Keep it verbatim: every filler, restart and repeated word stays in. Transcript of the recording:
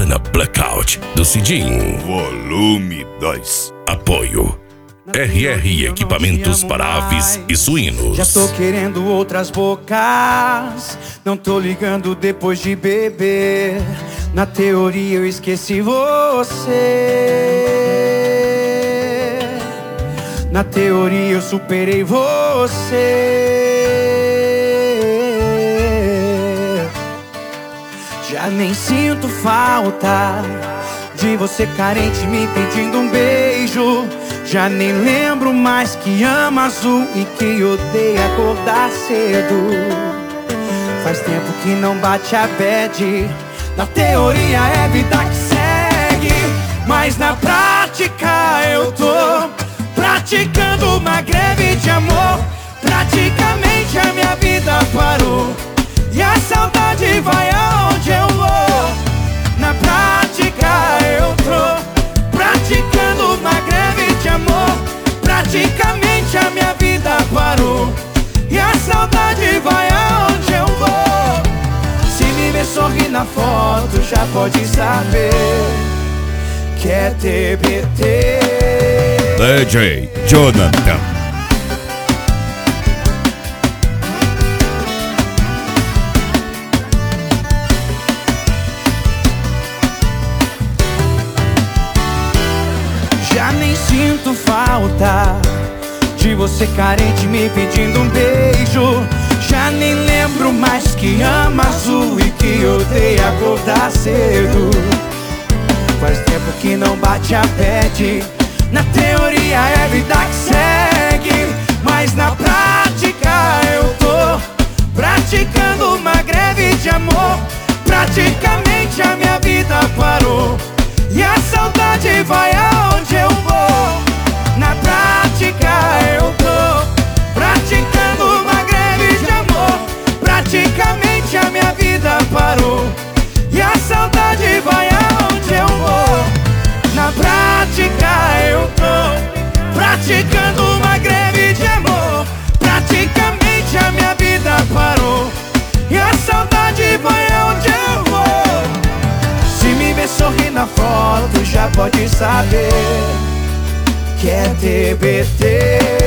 Santana Blackout do Cidinho. Volume dois. Apoio R R Equipamentos para Aves e Suínos. Já tô querendo outras bocas, não tô ligando depois de beber. Na teoria eu esqueci você. Na teoria eu superei você. Já nem sinto falta de você carente me pedindo um beijo. Já nem lembro mais que ama azul e que odeia acordar cedo. Faz tempo que não bate a bad. Na teoria é vida que segue, mas na prática eu tô praticando uma greve de amor. Praticamente a minha vida parou e a saudade vai aonde eu vou. Na prática eu tô praticando uma greve de amor. Praticamente a minha vida parou e a saudade vai aonde eu vou. Se me ver sorrir na foto já pode saber que é T B T. D J Jonathan. Já nem sinto falta de você carente me pedindo um beijo. Já nem lembro mais que ama azul e que odeia acordar cedo. Faz tempo que não bate a bad. Na teoria é vida que segue, mas na prática eu tô praticando uma greve de amor. Praticamente a minha vida parou e a saudade vai aonde eu vou. Na prática eu tô praticando uma greve de amor. Praticamente a minha vida parou e a saudade vai aonde eu vou. Na prática eu tô praticando uma greve de amor. Praticamente a minha vida parou e a saudade vai aonde eu vou. Se me ver sorrir na foto já pode saber que é T B T.